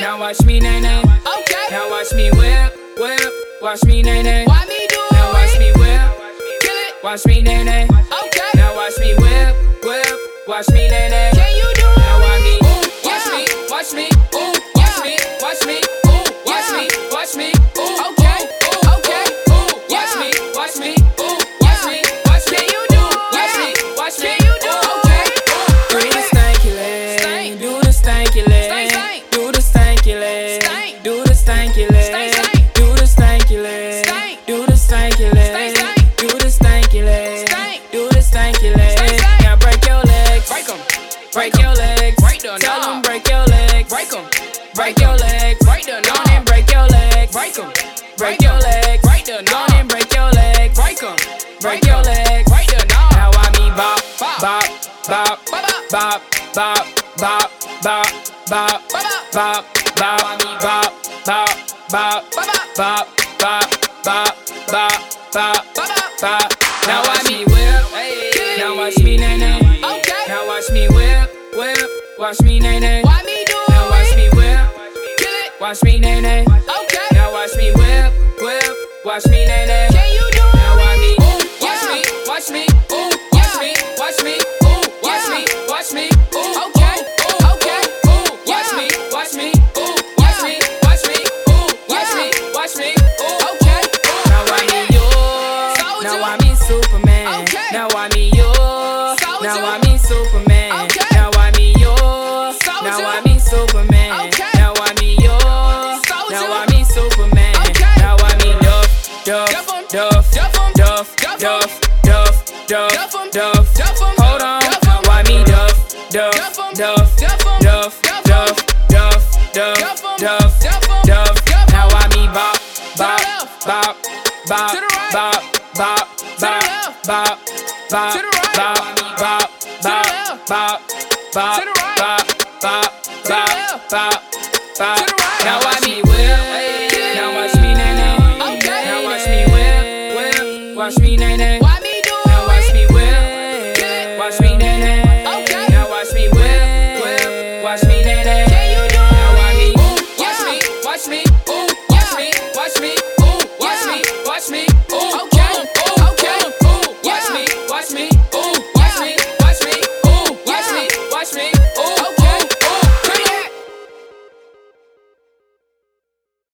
Now watch me nay nay. Okay. Now watch me whip, whip. Watch me nay nay. Why me do it? Now watch me whip, Kill it. watch me nay nay. Okay. Now watch me whip, whip. Watch me nay nay. Can you do it? Now watch me, Yeah. watch me, watch me, watch me, watch me, watch me, Okay. Okay. watch me, Yeah. watch me, watch me, watch me. Can you do it? Watch Yeah. me, watch me. Can you do it? Okay. Do the stanky leg, Stank. do the stanky leg, Stank, stank. do the stanky leg, Stank. do the stanky Stank, leg, stank. do the stanky leg, Stank. do the stanky leg, Stank, stank. do the stanky leg, Stank. do the stanky leg. Stank, stank. Now break your legs, Break 'em. break your legs, Break the tell knob. 'em break your legs, Break 'em. break your legs, Break the Go knob. on and break your legs, Break 'em. break your legs, Break the Go on knob. and break your legs, Break 'em. break your legs. Break the knob. Now I me bop, Bop. bop, bop, Bop, bop, bop, bop, bop, bop, Bop, bop, bop, bop, bop, bop, Bop, bop, bop, bop, bop, bop, Bop, bop. Now watch me whip, Hey. now watch me nay nay. Okay. Now watch me whip, whip, watch me nay nay. Why me do it? Now watch me whip, Kill it. watch me nay nay. Okay. Now watch me whip, whip, watch me nay nay. Can you do it? Now watch me, Yeah. watch me, Yeah. watch me, watch me, watch Yeah. me, watch me, Okay. Okay. watch Yeah. me, watch me, Yeah. watch me, watch me, watch Yeah. me, watch me. Okay. Now I me yo, Soldier. now I me Superman. Okay. Now I me yo, Soldier. now I me Superman. Okay. Now I me yo, Soldier. now I me Superman. Okay. Now I me yo, Soldier. now I me Superman. Okay. Now I me Duff, Duff 'em. Duff, Duff 'em. Duff, Duff 'em. Duff, Duff, Duff, Duff 'em. Duff. Duff 'em. Hold on, Duff 'em. now why me Duff, Duff Duff, 'em. Duff, Duff 'em. Duff, Duff 'em. Duff, Duff, Duff, Duff 'em. Duff, Duff 'em. Duff. Duff 'em. Now I me bop, bop, left. bop, bop, To the right. bop, bop, the bop, left. bop, bop, To the right. bop, bop, bop, left. bop, bop, To the right. bop, bop, the bop, left. bop, bop. To the right. Now watch me whip, now watch me nay nay. Okay. Now watch me whip, whip, watch me nay nay.